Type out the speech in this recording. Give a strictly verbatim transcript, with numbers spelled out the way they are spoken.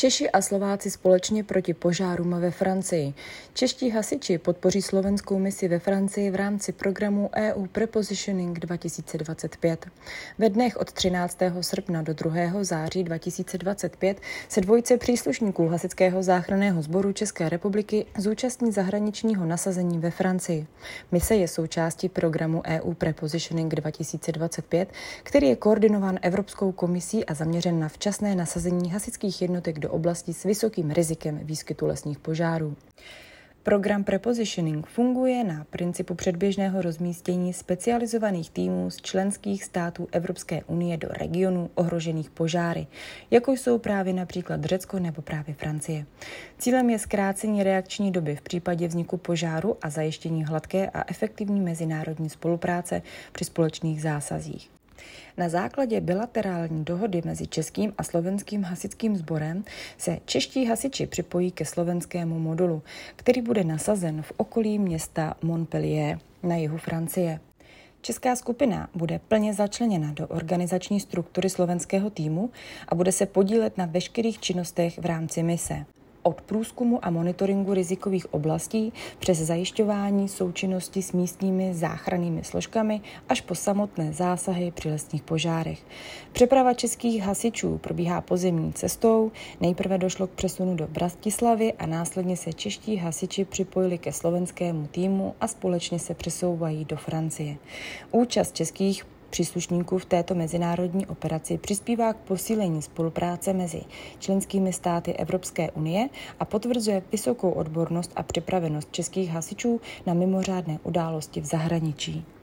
Češi a Slováci společně proti požárům ve Francii. Čeští hasiči podpoří slovenskou misi ve Francii v rámci programu E U Prepositioning dva tisíce dvacet pět. Ve dnech od třináctého srpna do druhého září dva tisíce dvacet pět se dvojice příslušníků Hasičského záchranného sboru České republiky zúčastní zahraničního nasazení ve Francii. Mise je součástí programu E U Prepositioning dva tisíce dvacet pět, který je koordinován Evropskou komisí a zaměřen na včasné nasazení hasičských jednotek do oblastí s vysokým rizikem výskytu lesních požárů. Program Prepositioning funguje na principu předběžného rozmístění specializovaných týmů z členských států Evropské unie do regionů ohrožených požáry, jako jsou právě například Řecko nebo právě Francie. Cílem je zkrácení reakční doby v případě vzniku požáru a zajištění hladké a efektivní mezinárodní spolupráce při společných zásazích. Na základě bilaterální dohody mezi českým a slovenským hasičským sborem se čeští hasiči připojí ke slovenskému modulu, který bude nasazen v okolí města Montpellier na jihu Francie. Česká skupina bude plně začleněna do organizační struktury slovenského týmu a bude se podílet na veškerých činnostech v rámci mise. Od průzkumu a monitoringu rizikových oblastí přes zajišťování součinnosti s místními záchrannými složkami až po samotné zásahy při lesních požárech. Přeprava českých hasičů probíhá pozemní cestou, nejprve došlo k přesunu do Bratislavy a následně se čeští hasiči připojili ke slovenskému týmu a společně se přesouvají do Francie. Účast českých příslušníků v této mezinárodní operaci přispívá k posílení spolupráce mezi členskými státy Evropské unie a potvrzuje vysokou odbornost a připravenost českých hasičů na mimořádné události v zahraničí.